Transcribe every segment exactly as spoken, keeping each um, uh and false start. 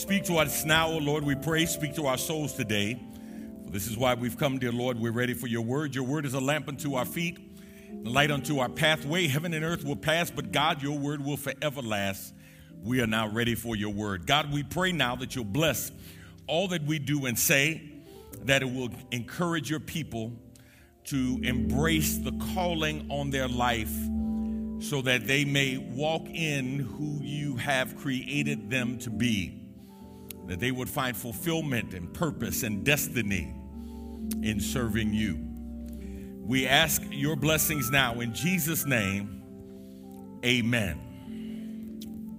Speak to us now, O Lord, we pray. Speak to our souls today. For this is why we've come, dear Lord. We're ready for your word. Your word is a lamp unto our feet, and a light unto our pathway. Heaven and earth will pass, but God, your word will forever last. We are now ready for your word. God, we pray now that you'll bless all that we do and say, that it will encourage your people to embrace the calling on their life so that they may walk in who you have created them to be, that they would find fulfillment and purpose and destiny in serving you. We ask your blessings now in Jesus' name, amen.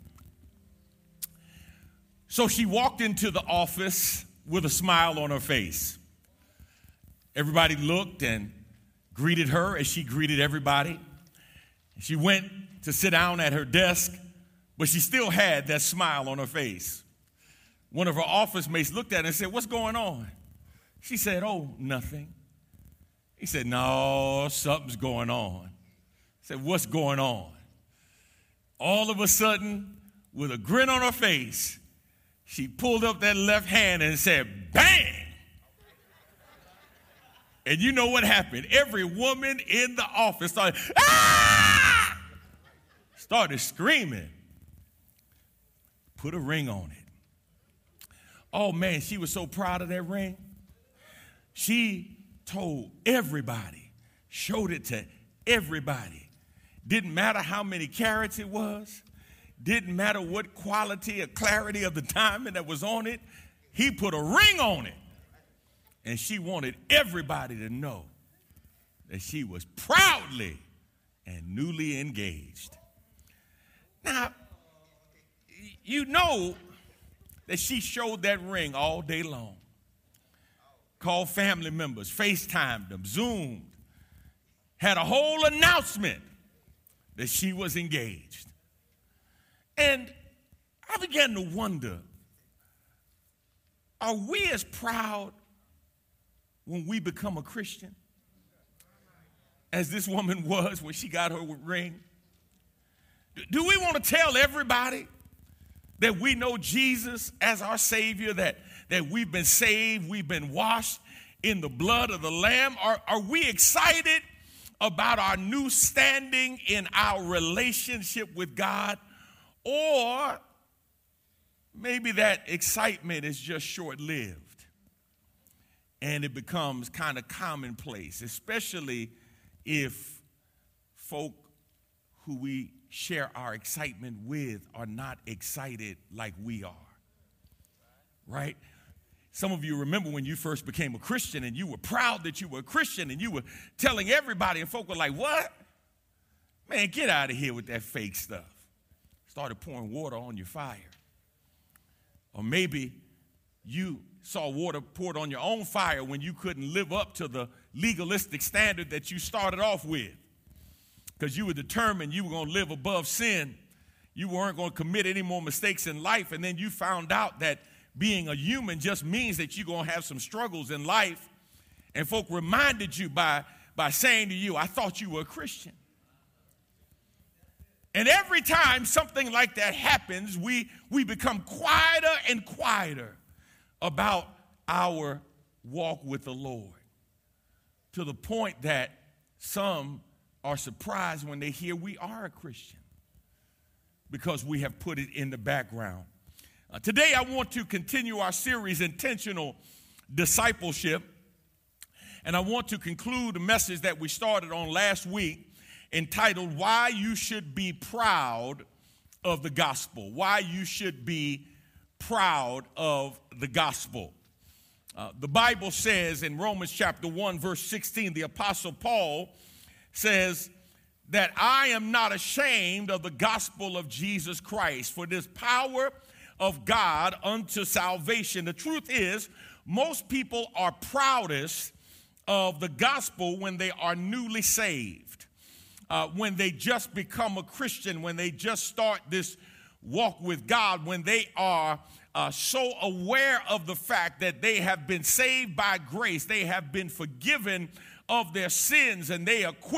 So she walked into the office with a smile on her face. Everybody looked and greeted her as she greeted everybody. She went to sit down at her desk, but she still had that smile on her face. One of her office mates looked at her and said, "What's going on?" She said, "Oh, nothing." He said, "No, something's going on." He said, "What's going on?" All of a sudden, with a grin on her face, she pulled up that left hand and said, "Bang!" And you know what happened? Every woman in the office started, "Ah!" started screaming. Put a ring on it. Oh, man, she was so proud of that ring. She told everybody, showed it to everybody. Didn't matter how many carats it was. Didn't matter what quality or clarity of the diamond that was on it. He put a ring on it. And she wanted everybody to know that she was proudly and newly engaged. Now, you know that she showed that ring all day long. Called family members, FaceTimed them, Zoomed, had a whole announcement that she was engaged. And I began to wonder, are we as proud when we become a Christian as this woman was when she got her ring? Do we want to tell everybody that we know Jesus as our Savior, that, that we've been saved, we've been washed in the blood of the Lamb? Are, are we excited about our new standing in our relationship with God? Or maybe that excitement is just short-lived and it becomes kind of commonplace, especially if folk who we share our excitement with are not excited like we are, right? Some of you remember when you first became a Christian and you were proud that you were a Christian and you were telling everybody, and folk were like, "What? Man, get out of here with that fake stuff." Started pouring water on your fire. Or maybe you saw water poured on your own fire when you couldn't live up to the legalistic standard that you started off with, because you were determined you were going to live above sin. You weren't going to commit any more mistakes in life. And then you found out that being a human just means that you're going to have some struggles in life. And folk reminded you by, by saying to you, "I thought you were a Christian." And every time something like that happens, we, we become quieter and quieter about our walk with the Lord, to the point that some are surprised when they hear we are a Christian, because we have put it in the background. Uh, today I want to continue our series, Intentional Discipleship, and I want to conclude a message that we started on last week entitled, "Why You Should Be Proud of the Gospel." Why you should be proud of the gospel. Uh, the Bible says in Romans chapter one, verse sixteen, the Apostle Paul says that, "I am not ashamed of the gospel of Jesus Christ, for this power of God unto salvation." The truth is, most people are proudest of the gospel when they are newly saved, uh, when they just become a Christian, when they just start this walk with God, when they are uh, so aware of the fact that they have been saved by grace, they have been forgiven of their sins, and they are quick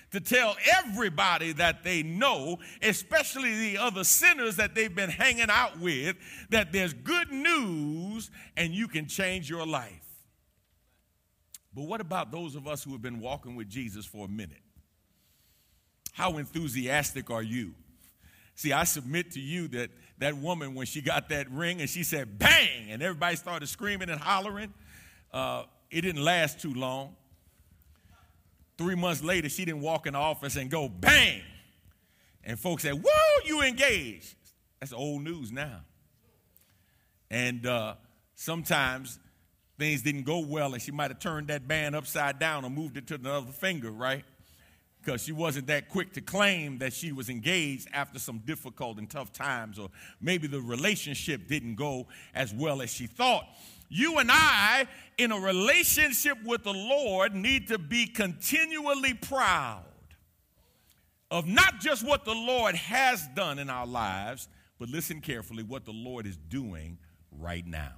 to tell everybody that they know, especially the other sinners that they've been hanging out with, that there's good news and you can change your life. But what about those of us who have been walking with Jesus for a minute? How enthusiastic are you? See, I submit to you that that woman, when she got that ring and she said, bang, and everybody started screaming and hollering, uh, it didn't last too long. Three months later, she didn't walk in the office and go, bang. And folks said, whoa, you engaged. That's old news now. And uh, sometimes things didn't go well, and she might have turned that band upside down or moved it to the other finger, right? Because she wasn't that quick to claim that she was engaged after some difficult and tough times, or maybe the relationship didn't go as well as she thought. You and I, in a relationship with the Lord, need to be continually proud of not just what the Lord has done in our lives, but listen carefully, what the Lord is doing right now.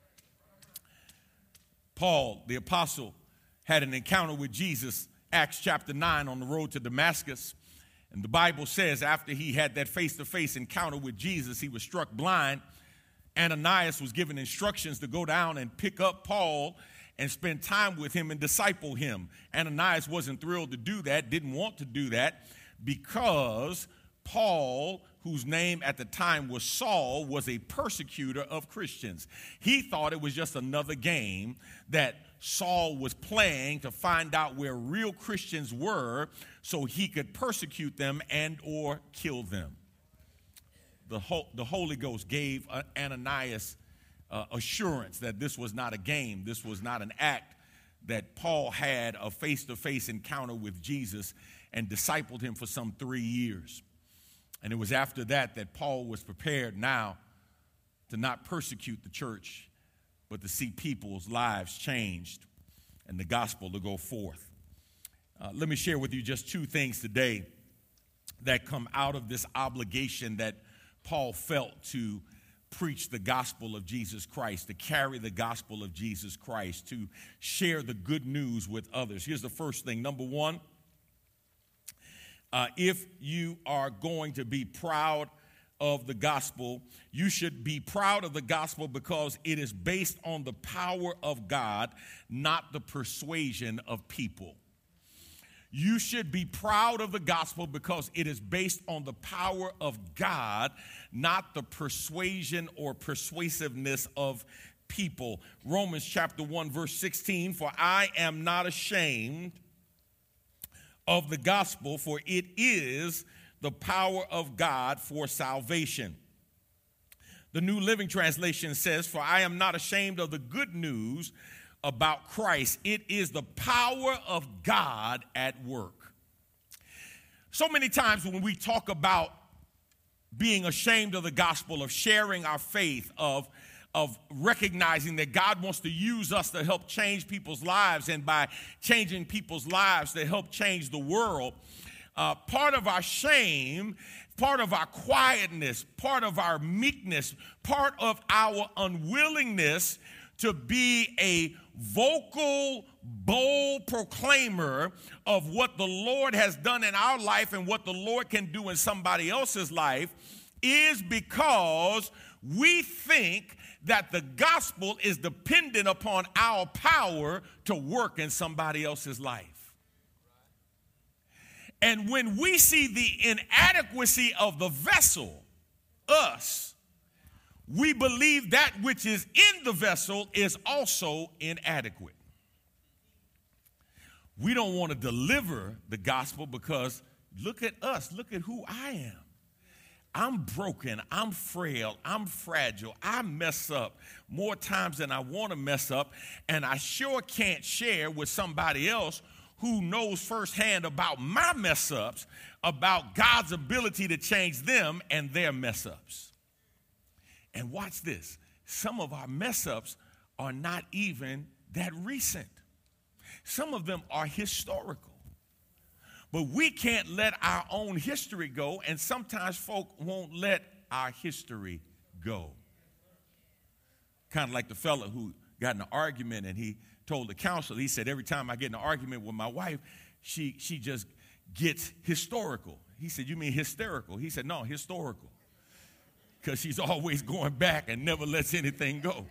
Paul, the apostle, had an encounter with Jesus, Acts chapter nine, on the road to Damascus. And the Bible says after he had that face-to-face encounter with Jesus, he was struck blind. Ananias was given instructions to go down and pick up Paul and spend time with him and disciple him. Ananias wasn't thrilled to do that, didn't want to do that, because Paul, whose name at the time was Saul, was a persecutor of Christians. He thought it was just another game that Saul was playing to find out where real Christians were so he could persecute them and or kill them. The, Ho- the Holy Ghost gave Ananias uh, assurance that this was not a game. This was not an act, that Paul had a face-to-face encounter with Jesus and discipled him for some three years. And it was after that that Paul was prepared now to not persecute the church, but to see people's lives changed and the gospel to go forth. Uh, let me share with you just two things today that come out of this obligation that Paul felt to preach the gospel of Jesus Christ, to carry the gospel of Jesus Christ, to share the good news with others. Here's the first thing. Number one, uh, if you are going to be proud of the gospel, you should be proud of the gospel because it is based on the power of God, not the persuasion of people. You should be proud of the gospel because it is based on the power of God, not the persuasion or persuasiveness of people. Romans chapter one, verse sixteen, for I am not ashamed of the gospel, for it is the power of God for salvation. The New Living Translation says, for I am not ashamed of the good news about Christ. It is the power of God at work. So many times when we talk about being ashamed of the gospel, of sharing our faith, of, of recognizing that God wants to use us to help change people's lives, and by changing people's lives to help change the world, uh, part of our shame, part of our quietness, part of our meekness, part of our unwillingness to be a vocal, bold proclaimer of what the Lord has done in our life and what the Lord can do in somebody else's life is because we think that the gospel is dependent upon our power to work in somebody else's life. And when we see the inadequacy of the vessel, us, we believe that which is in the vessel is also inadequate. We don't want to deliver the gospel because look at us, look at who I am. I'm broken, I'm frail, I'm fragile, I mess up more times than I want to mess up, and I sure can't share with somebody else who knows firsthand about my mess ups, about God's ability to change them and their mess ups. And watch this. Some of our mess ups are not even that recent. Some of them are historical. But we can't let our own history go, and sometimes folk won't let our history go. Kind of like the fella who got in an argument and he told the counselor, he said, every time I get in an argument with my wife, she, she just gets historical. He said, you mean hysterical? He said, no, historical. Because she's always going back and never lets anything go.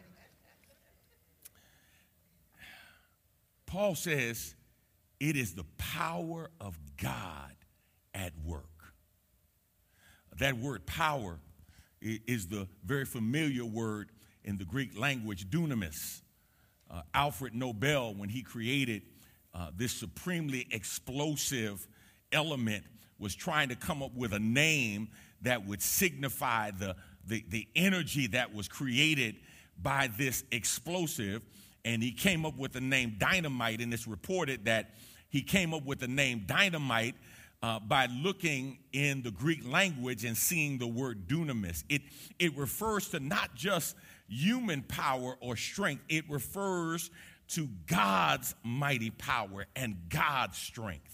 Paul says, it is the power of God at work. That word power is the very familiar word in the Greek language, dunamis. Uh, Alfred Nobel, when he created uh, this supremely explosive element, was trying to come up with a name that would signify the, the, the energy that was created by this explosive. And he came up with the name dynamite, and it's reported that he came up with the name dynamite uh, by looking in the Greek language and seeing the word dunamis. It, it refers to not just human power or strength. It refers to God's mighty power and God's strength.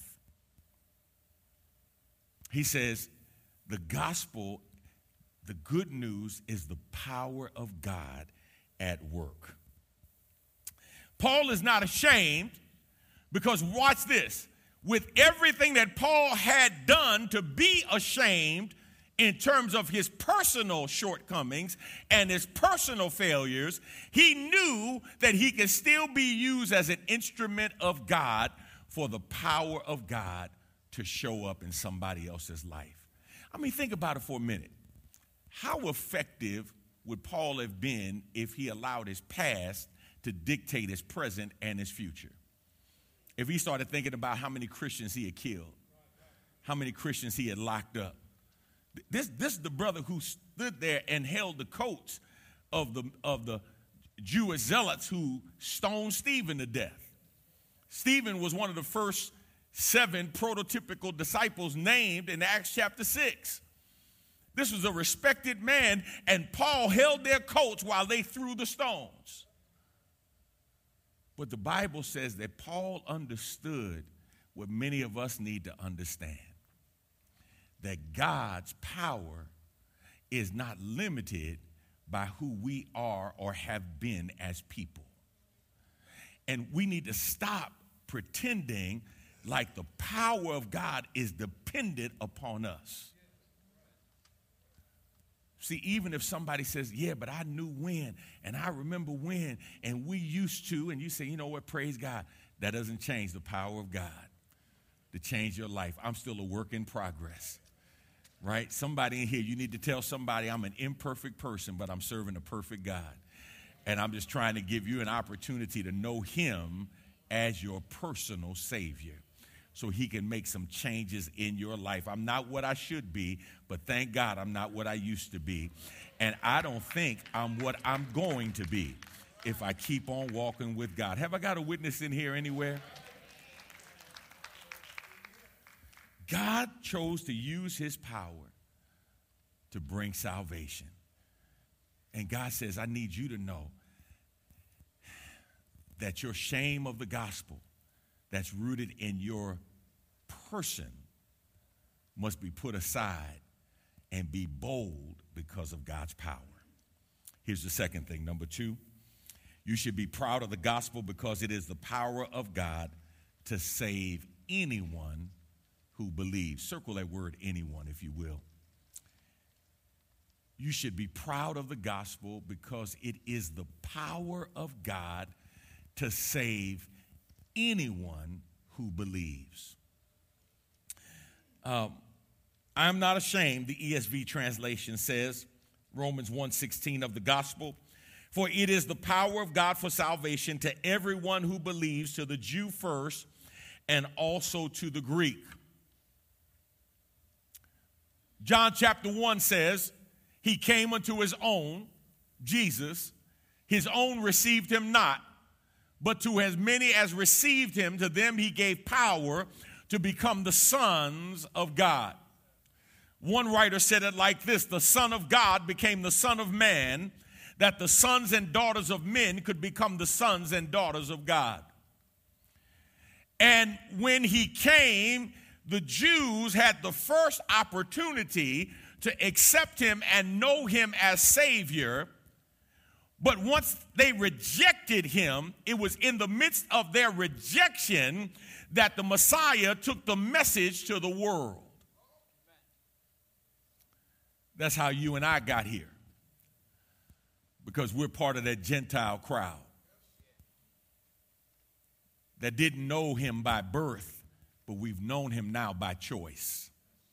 He says the gospel, the good news, is the power of God at work. Paul is not ashamed because, watch this, with everything that Paul had done to be ashamed in terms of his personal shortcomings and his personal failures, he knew that he could still be used as an instrument of God for the power of God to show up in somebody else's life. I mean, think about it for a minute. How effective would Paul have been if he allowed his past to dictate his present and his future? If he started thinking about how many Christians he had killed, how many Christians he had locked up. This, this is the brother who stood there and held the coats of the, of the Jewish zealots who stoned Stephen to death. Stephen was one of the first seven prototypical disciples named in Acts chapter six. This was a respected man, and Paul held their coats while they threw the stones. But the Bible says that Paul understood what many of us need to understand, that God's power is not limited by who we are or have been as people. And we need to stop pretending like the power of God is dependent upon us. See, even if somebody says, yeah, but I knew when, and I remember when, and we used to, and you say, you know what, praise God, that doesn't change the power of God to change your life. I'm still a work in progress, right? Somebody in here, you need to tell somebody, I'm an imperfect person, but I'm serving a perfect God. And I'm just trying to give you an opportunity to know him as your personal Savior, so he can make some changes in your life. I'm not what I should be, but thank God I'm not what I used to be. And I don't think I'm what I'm going to be if I keep on walking with God. Have I got a witness in here anywhere? God chose to use his power to bring salvation. And God says, I need you to know that your shame of the gospel that's rooted in your person must be put aside and be bold because of God's power. Here's the second thing. Number two, you should be proud of the gospel because it is the power of God to save anyone who believes. Circle that word anyone, if you will. You should be proud of the gospel because it is the power of God to save anyone who believes. Um, I am not ashamed, the E S V translation says, Romans one sixteen of the gospel, for it is the power of God for salvation to everyone who believes, to the Jew first, and also to the Greek. John chapter one says, he came unto his own, Jesus, his own received him not, but to as many as received him, to them he gave power to become the sons of God. One writer said it like this: the Son of God became the Son of Man, that the sons and daughters of men could become the sons and daughters of God. And when he came, the Jews had the first opportunity to accept him and know him as Savior, But once they rejected him, it was in the midst of their rejection that the Messiah took the message to the world. That's how you and I got here, because we're part of that Gentile crowd that didn't know him by birth, but we've known him now by choice.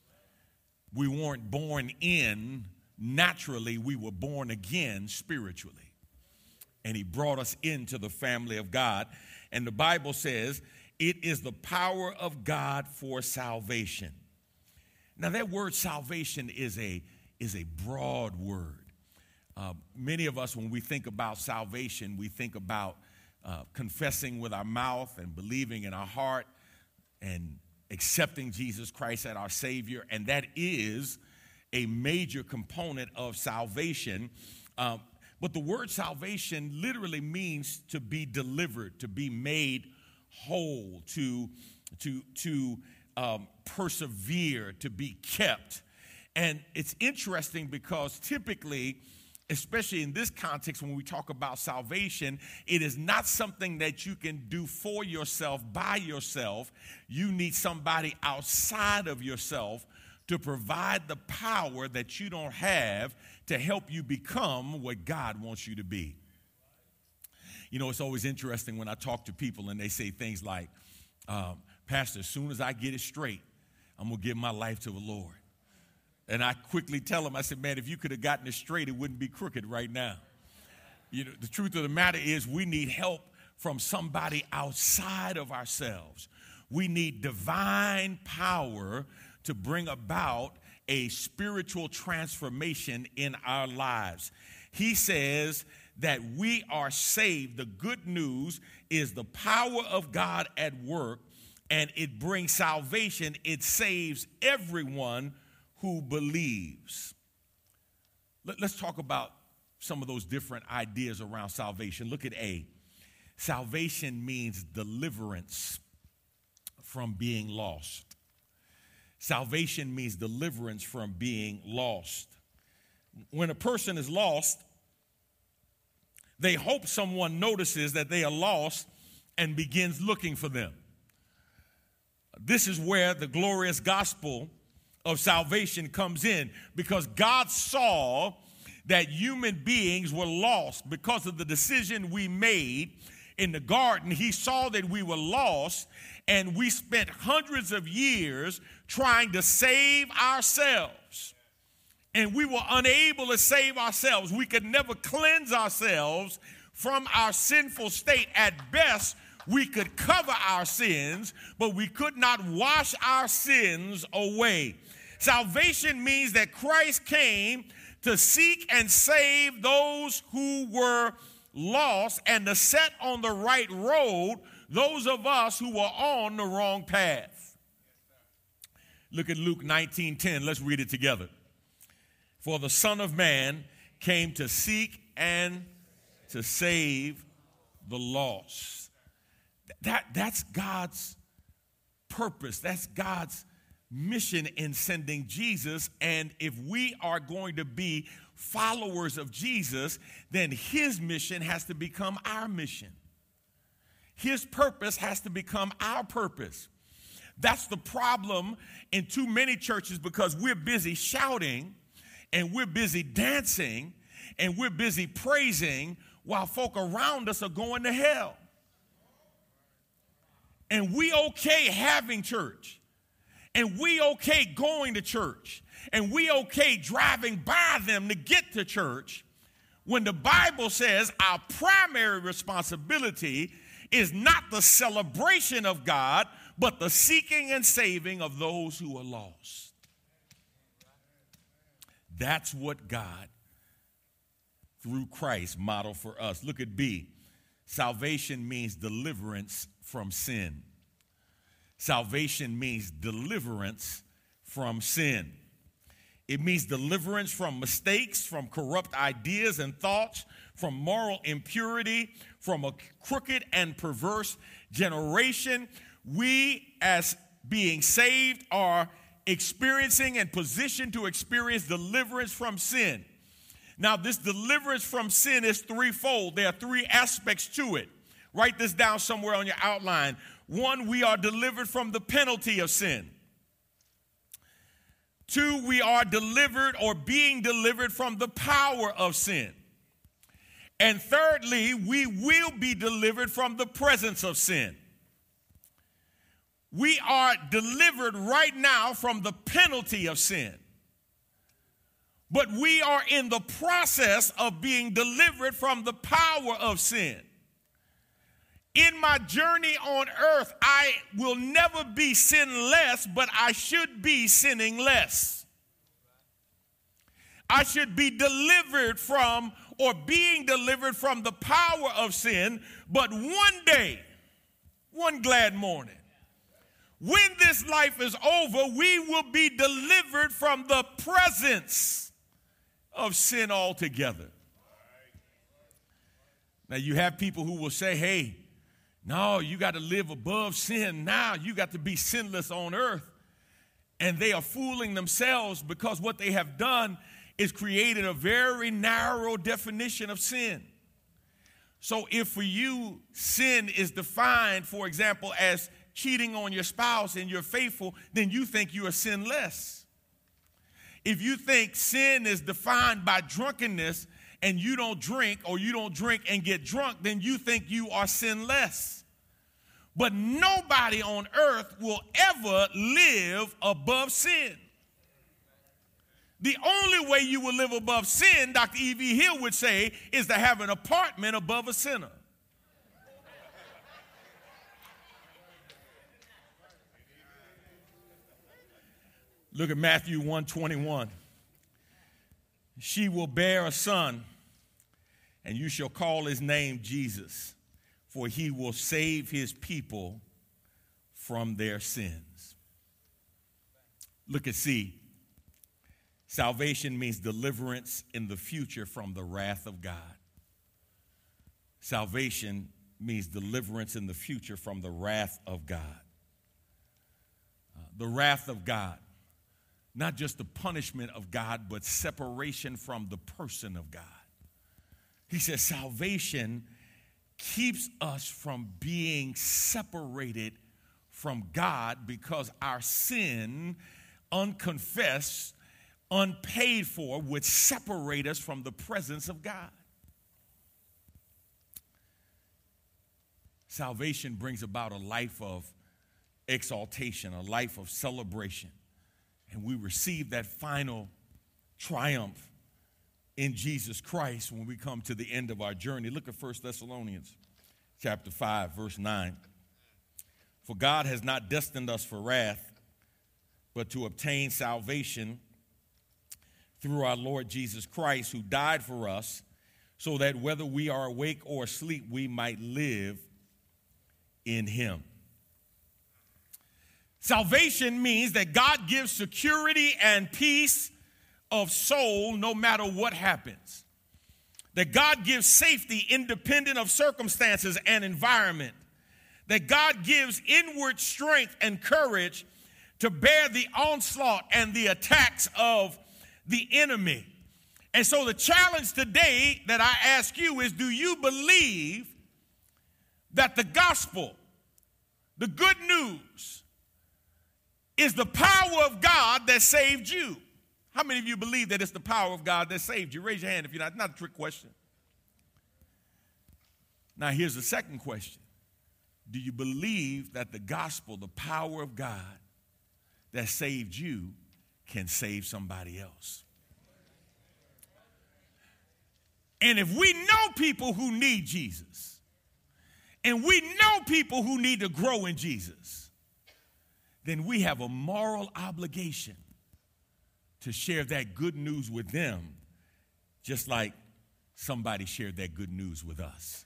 We weren't born in naturally, we were born again spiritually. And he brought us into the family of God. And the Bible says it is the power of God for salvation. Now that word salvation is a is a broad word. Uh, many of us, when we think about salvation, we think about uh, confessing with our mouth and believing in our heart and accepting Jesus Christ as our Savior, and that is a major component of salvation. Um, but the word salvation literally means to be delivered, to be made whole, to, to, to um, persevere, to be kept. And it's interesting because typically, especially in this context, when we talk about salvation, it is not something that you can do for yourself, by yourself. You need somebody outside of yourself to provide the power that you don't have to help you become what God wants you to be. You know, it's always interesting when I talk to people and they say things like, um, Pastor, as soon as I get it straight, I'm going to give my life to the Lord. And I quickly tell them, I said, man, if you could have gotten it straight, it wouldn't be crooked right now. You know, the truth of the matter is we need help from somebody outside of ourselves. We need divine power to bring about a spiritual transformation in our lives. He says that we are saved. The good news is the power of God at work, and it brings salvation. It saves everyone who believes. Let's talk about some of those different ideas around salvation. Look at A. Salvation means deliverance from being lost. Salvation means deliverance from being lost. When a person is lost, they hope someone notices that they are lost and begins looking for them. This is where the glorious gospel of salvation comes in, because God saw that human beings were lost because of the decision we made in the garden. He saw that we were lost, and we spent hundreds of years trying to save ourselves. And we were unable to save ourselves. We could never cleanse ourselves from our sinful state. At best, we could cover our sins, but we could not wash our sins away. Salvation means that Christ came to seek and save those who were lost and to set on the right road those of us who were on the wrong path. Look at Luke nineteen ten. Let's read it together. For the Son of Man came to seek and to save the lost. That, that's God's purpose. That's God's mission in sending Jesus. And if we are going to be followers of Jesus, then his mission has to become our mission. His purpose has to become our purpose. That's the problem in too many churches, because we're busy shouting and we're busy dancing and we're busy praising while folk around us are going to hell. And we okay having church. And we okay going to church. And we okay driving by them to get to church, when the Bible says our primary responsibility is not the celebration of God, but the seeking and saving of those who are lost. That's what God, through Christ, modeled for us. Look at B. Salvation means deliverance from sin. Salvation means deliverance from sin. It means deliverance from mistakes, from corrupt ideas and thoughts, from moral impurity, from a crooked and perverse generation. We, as being saved, are experiencing and positioned to experience deliverance from sin. Now, this deliverance from sin is threefold. There are three aspects to it. Write this down somewhere on your outline. One, we are delivered from the penalty of sin. Two, we are delivered or being delivered from the power of sin. And thirdly, we will be delivered from the presence of sin. We are delivered right now from the penalty of sin. But we are in the process of being delivered from the power of sin. In my journey on earth, I will never be sinless, but I should be sinning less. I should be delivered from or being delivered from the power of sin, but one day, one glad morning, when this life is over, we will be delivered from the presence of sin altogether. Now, you have people who will say, hey, no, you got to live above sin now. You got to be sinless on earth. And they are fooling themselves because what they have done is created a very narrow definition of sin. So if for you sin is defined, for example, as cheating on your spouse and you're faithful, then you think you are sinless. If you think sin is defined by drunkenness and you don't drink, or you don't drink and get drunk, then you think you are sinless. But nobody on earth will ever live above sin. The only way you will live above sin, Doctor E V Hill would say, is to have an apartment above a sinner. Look at Matthew one twenty-one. She will bear a son, and you shall call his name Jesus, for he will save his people from their sins. Look at C. Salvation means deliverance in the future from the wrath of God. Salvation means deliverance in the future from the wrath of God. Uh, the wrath of God. Not just the punishment of God, but separation from the person of God. He says salvation keeps us from being separated from God because our sin, unconfessed, unpaid for, would separate us from the presence of God. Salvation brings about a life of exaltation, a life of celebration. And we receive that final triumph in Jesus Christ when we come to the end of our journey. Look at First Thessalonians chapter five, verse nine. For God has not destined us for wrath, but to obtain salvation through our Lord Jesus Christ, who died for us, so that whether we are awake or asleep, we might live in him. Salvation means that God gives security and peace of soul no matter what happens. That God gives safety independent of circumstances and environment. That God gives inward strength and courage to bear the onslaught and the attacks of the enemy. And so the challenge today that I ask you is, do you believe that the gospel, the good news, is the power of God that saved you? How many of you believe that it's the power of God that saved you? Raise your hand if you're not. Not a trick question. Now here's the second question. Do you believe that the gospel, the power of God that saved you, can save somebody else? And if we know people who need Jesus, and we know people who need to grow in Jesus, then we have a moral obligation to share that good news with them, just like somebody shared that good news with us.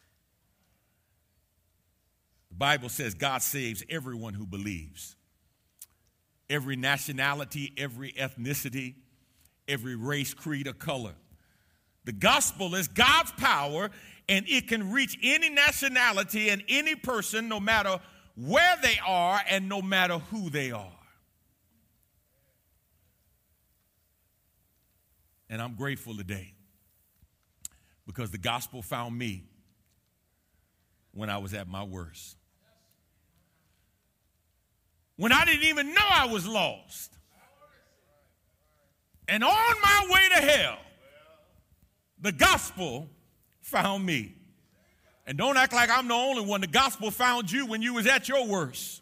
The Bible says God saves everyone who believes. Every nationality, every ethnicity, every race, creed, or color. The gospel is God's power, and it can reach any nationality and any person, no matter where they are and no matter who they are. And I'm grateful today Because the gospel found me when I was at my worst. When I didn't even know I was lost. And on my way to hell, the gospel found me. And don't act like I'm the only one. The gospel found you when you was at your worst.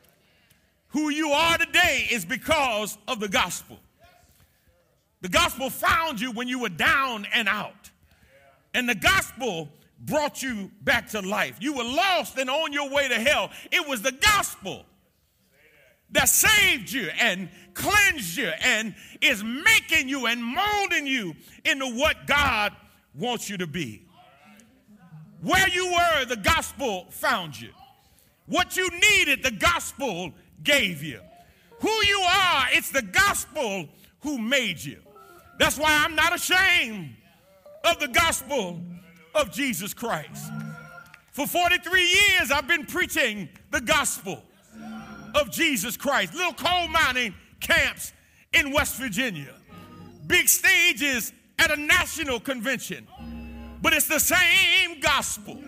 Who you are today is because of the gospel. The gospel found you when you were down and out. And the gospel brought you back to life. You were lost and on your way to hell. It was the gospel that saved you and cleansed you and is making you and molding you into what God wants you to be. Where you were, the gospel found you. What you needed, the gospel gave you. Who you are, it's the gospel who made you. That's why I'm not ashamed of the gospel of Jesus Christ. For forty-three years, I've been preaching the gospel of Jesus Christ. Little coal mining camps in West Virginia. Big stages at a national convention. But it's the same gospel.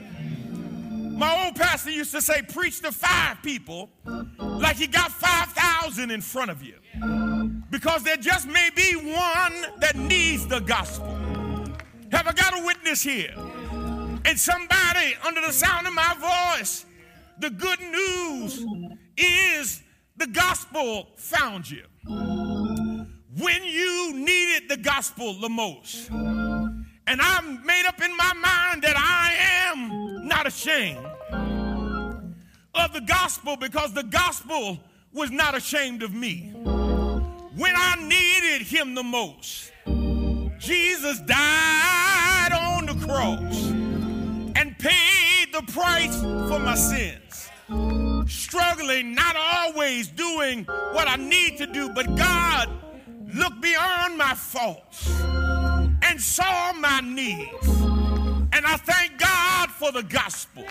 My old pastor used to say, preach to five people like you got five thousand in front of you. Because there just may be one that needs the gospel. Have I got a witness here? And somebody under the sound of my voice, the good news is the gospel found you. When you needed the gospel the most. And I'm made up in my mind that I am not ashamed of the gospel because the gospel was not ashamed of me. When I needed him the most, Jesus died on the cross and paid the price for my sins. Struggling, not always doing what I need to do, but God looked beyond my faults and saw my needs. And I thank God for the gospel.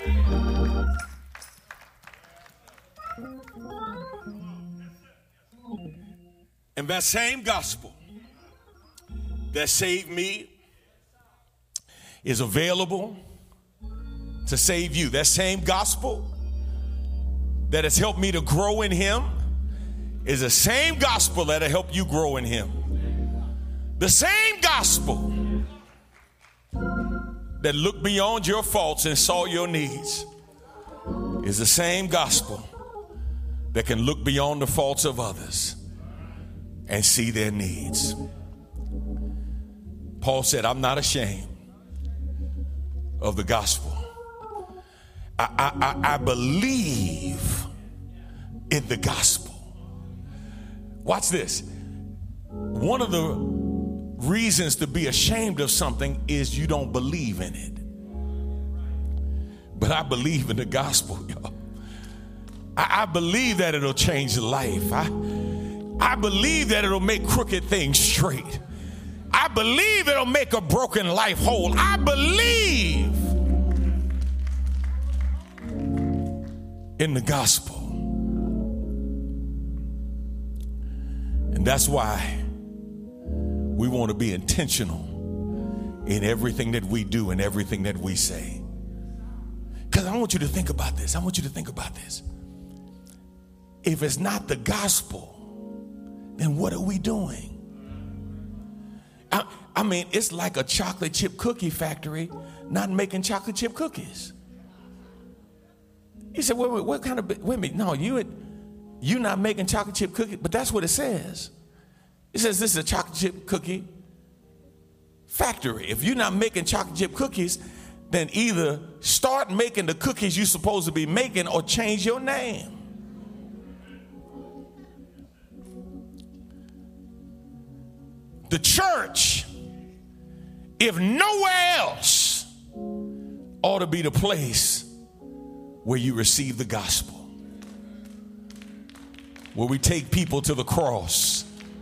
And that same gospel that saved me is available to save you. That same gospel that has helped me to grow in him is the same gospel that'll help you grow in him. The same gospel that looked beyond your faults and saw your needs is the same gospel that can look beyond the faults of others and see their needs. Paul said, I'm not ashamed of the gospel. I, I, I, I believe in the gospel. Watch this. One of the reasons to be ashamed of something is you don't believe in it. But I believe in the gospel, y'all. I, I believe that it'll change life. I, I believe that it'll make crooked things straight. I believe it'll make a broken life whole. I believe in the gospel. And that's why we want to be intentional in everything that we do and everything that we say. Because I want you to think about this. I want you to think about this. If it's not the gospel, then what are we doing? I, I mean, it's like a chocolate chip cookie factory not making chocolate chip cookies. He said, wait, wait, what kind of, wait a minute, no, you, you're not making chocolate chip cookies, but that's what it says. It says this is a chocolate chip cookie factory. If you're not making chocolate chip cookies, then either start making the cookies you're supposed to be making or change your name. The church, if nowhere else, ought to be the place where you receive the gospel, where we take people to the cross.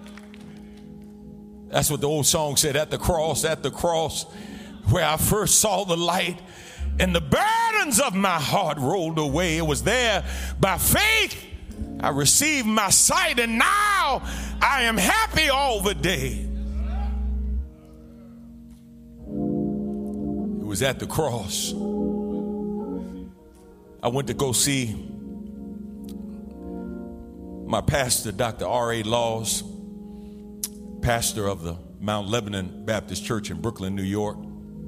That's what the old song said, at the cross, at the cross, where I first saw the light and the burdens of my heart rolled away. It was there by faith I received my sight, and now I am happy all the day. was at the cross. I went to go see my pastor, Doctor R A Laws, pastor of the Mount Lebanon Baptist Church in Brooklyn, New York.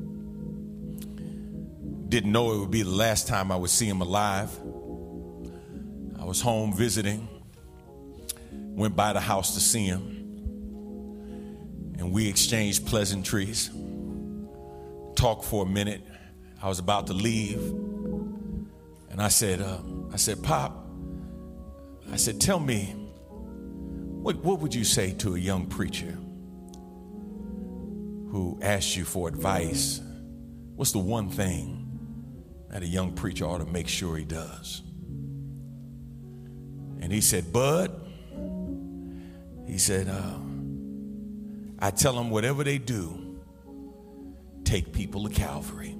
Didn't know it would be the last time I would see him alive. I was home visiting, went by the house to see him, and we exchanged pleasantries, talked for a minute. I was about to leave, and I said, uh, I said, Pop, I said, tell me, what, what would you say to a young preacher who asks you for advice? What's the one thing that a young preacher ought to make sure he does? And he said, Bud, he said, uh, I tell them whatever they do, take people to Calvary.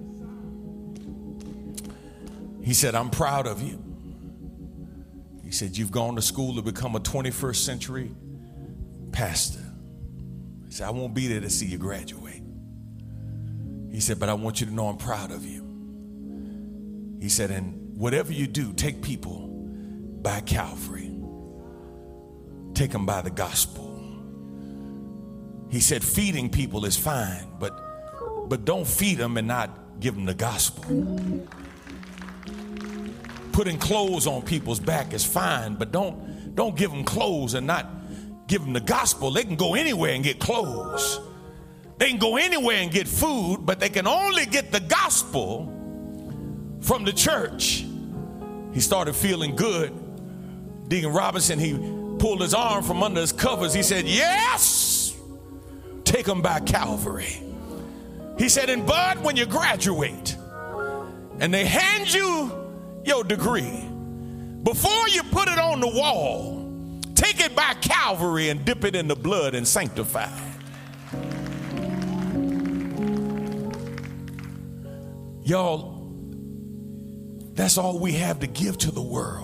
He said, I'm proud of you. He said, you've gone to school to become a twenty-first century pastor. He said, I won't be there to see you graduate. He said, but I want you to know I'm proud of you. He said, and whatever you do, take people by Calvary. Take them by the gospel. He said, feeding people is fine, but, but don't feed them and not give them the gospel. Putting clothes on people's back is fine, but don't, don't give them clothes and not give them the gospel. They can go anywhere and get clothes. They can go anywhere and get food, but they can only get the gospel from the church. He started feeling good. Deacon Robinson, he pulled his arm from under his covers. He said, yes, take them by Calvary. He said, and Bud, when you graduate and they hand you your degree, before you put it on the wall, take it by Calvary and dip it in the blood and sanctify it. Y'all, that's all we have to give to the world.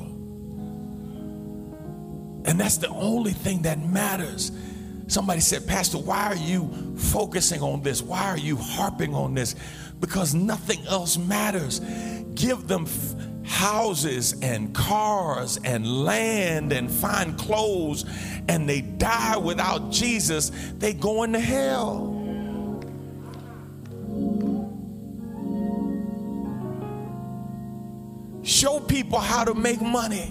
And that's the only thing that matters. Somebody said, Pastor, why are you focusing on this? Why are you harping on this? Because nothing else matters. Give them f- houses and cars and land and fine clothes, and they die without Jesus, they go into hell. Show people how to make money.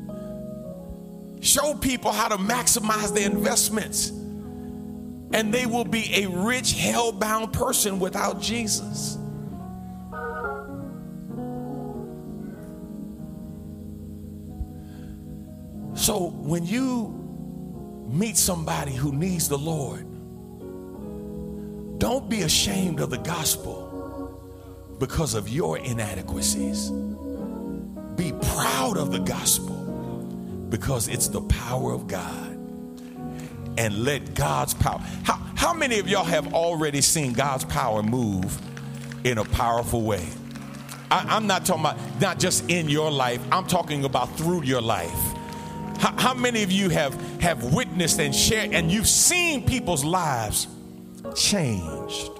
Show people how to maximize their investments, and they will be a rich, hell-bound person without Jesus. So when you meet somebody who needs the Lord, don't be ashamed of the gospel because of your inadequacies. Be proud of the gospel because it's the power of God. And let God's power. How, how many of y'all have already seen God's power move in a powerful way? I, I'm not talking about not just in your life. I'm talking about through your life. How, how many of you have, have witnessed and shared and you've seen people's lives changed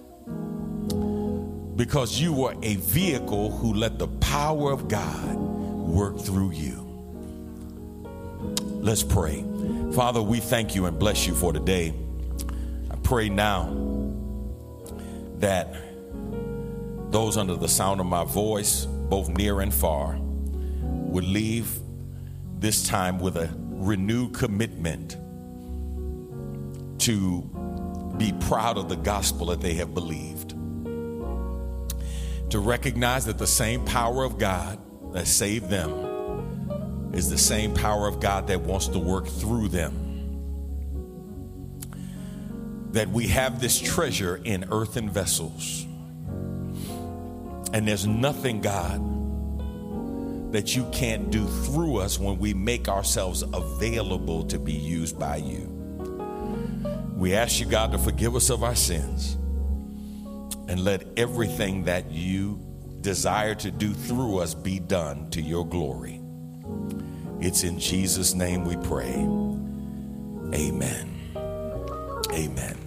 because you were a vehicle who let the power of God work through you? Let's pray. Father, we thank you and bless you for today. I pray now that those under the sound of my voice, both near and far, would leave this time with a renewed commitment to be proud of the gospel that they have believed, to recognize that the same power of God that saved them is the same power of God that wants to work through them. That we have this treasure in earthen vessels. And there's nothing, God, that you can't do through us when we make ourselves available to be used by you. We ask you, God, to forgive us of our sins and let everything that you desire to do through us be done to your glory. It's in Jesus' name we pray. Amen. Amen.